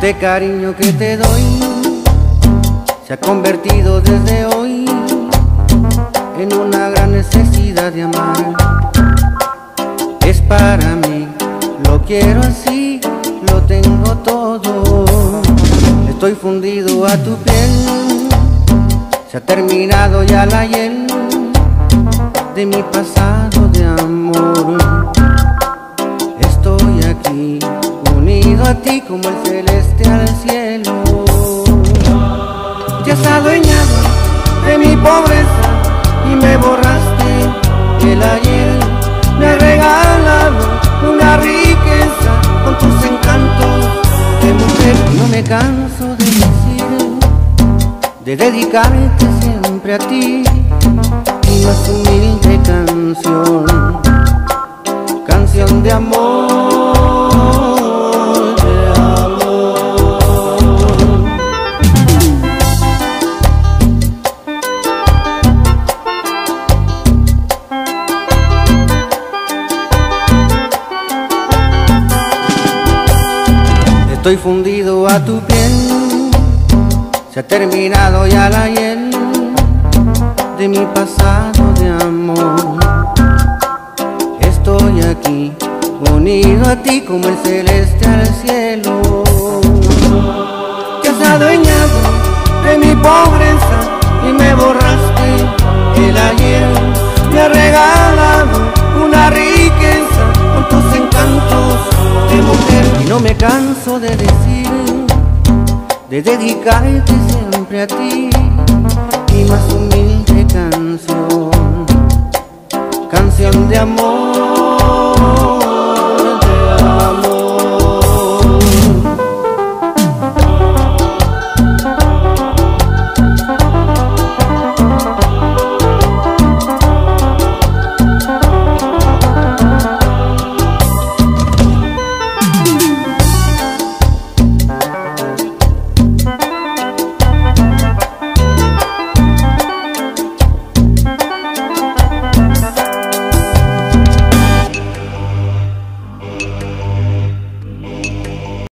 Este cariño que te doy se ha convertido desde hoy en una gran necesidad de amar. Es para mí, lo quiero así, lo tengo todo. Estoy fundido a tu piel, se ha terminado ya la hiel de mi pasado de amor. Estoy aquí, unido a ti como el celeste al cielo. Te has adueñado de mi pobreza y me borraste el ayer. Me has regalado una riqueza con tus encantos de mujer. No me canso de decir, de dedicarte siempre a ti mi más humilde canción, canción de amor. Estoy fundido a tu piel, se ha terminado ya la hiel de mi pasado de amor. Estoy aquí, unido a ti como el celeste al cielo. Te has adueñado de mi pobreza y me borraste el ayer. Me has regalado una riqueza con tus encantos de mujer. Y no me canso de decir, de dedicarte siempre a ti mi más humilde canción, canción de amor.